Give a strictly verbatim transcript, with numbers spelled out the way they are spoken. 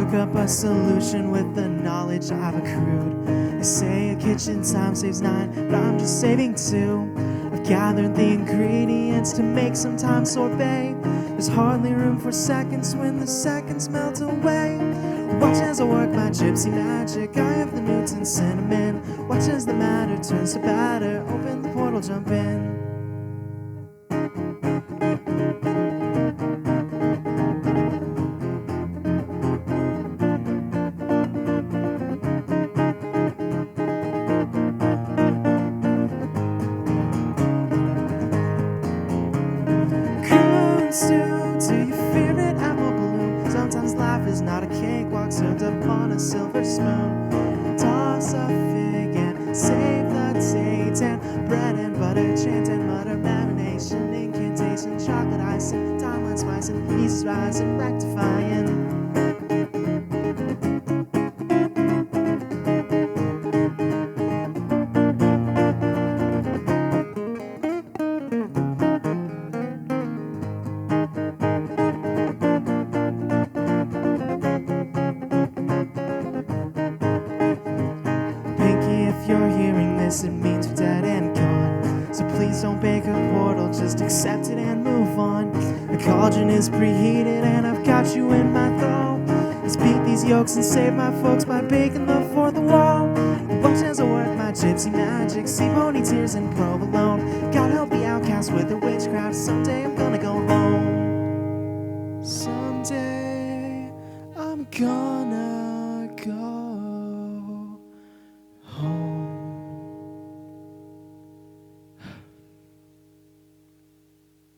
cook up a solution with the knowledge I've accrued. They say a kitchen time saves nine, but I'm just saving two. I've gathered the ingredients to make some time sorbet. There's hardly room for seconds when the seconds melt away. Watch as I work my gypsy magic. I have the Newton cinnamon. Watch as the matter turns to batter. Open the portal, jump in. To your favorite apple bloom. Sometimes life is not a cakewalk served upon a silver spoon. Toss a fig and save the date, and bread and butter chant and mutter marination, incantation, chocolate icing, timeline spicing, pieces rising, rectifying. If you're hearing this, it means we're dead and gone. So please don't bake a portal, just accept it and move on. The cauldron is preheated and I've got you in my thrall. Let's beat these yolks and save my folks by baking the fourth wall. Watch as I work my gypsy magic, see pony tears and provolone. God help the outcast with their witchcraft, someday I'm gonna go home.